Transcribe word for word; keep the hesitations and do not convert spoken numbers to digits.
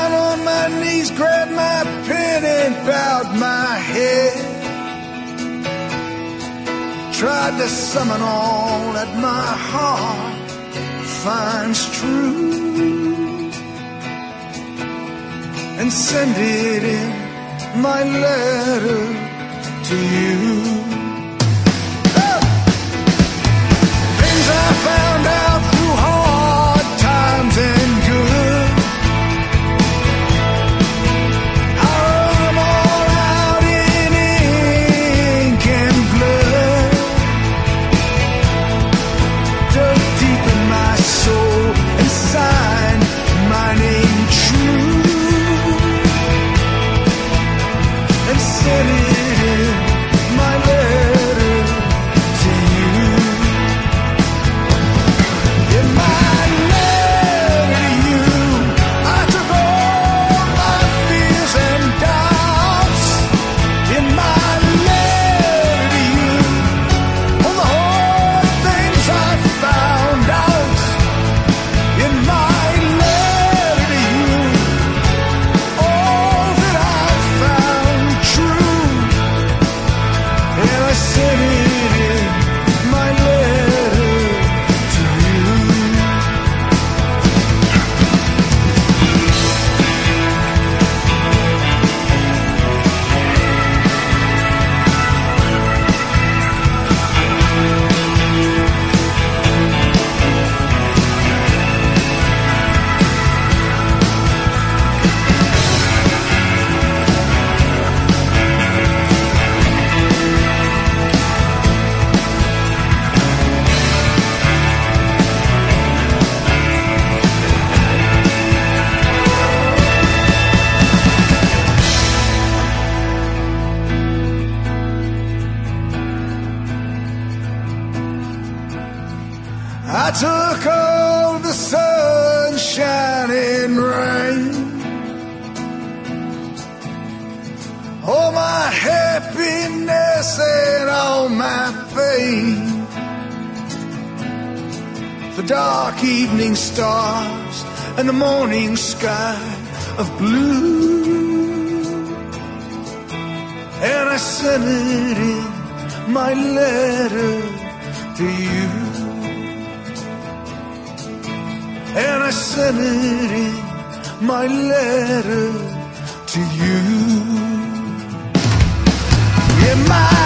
down on my knees, grabbed my pen and bowed my head. Tried to summon all that my heart finds true, and send it in my letter to you. Oh! Things I found out through hard times and good, I wrote them all out in ink and blood. Dug deep in my soul and signed my name true, and sent it in my letter to you. In my letter to you, I took all my fears and doubts. In my letter to you, all the hard things I found out. In my letter to you, all that I found true, and I sent it in my letter to you. I took all the sunshine and rain, all my happiness and all my pain, the dark evening stars and the morning sky of blue, and I sent it in my letter to you. And I sent it in my letter to you. In my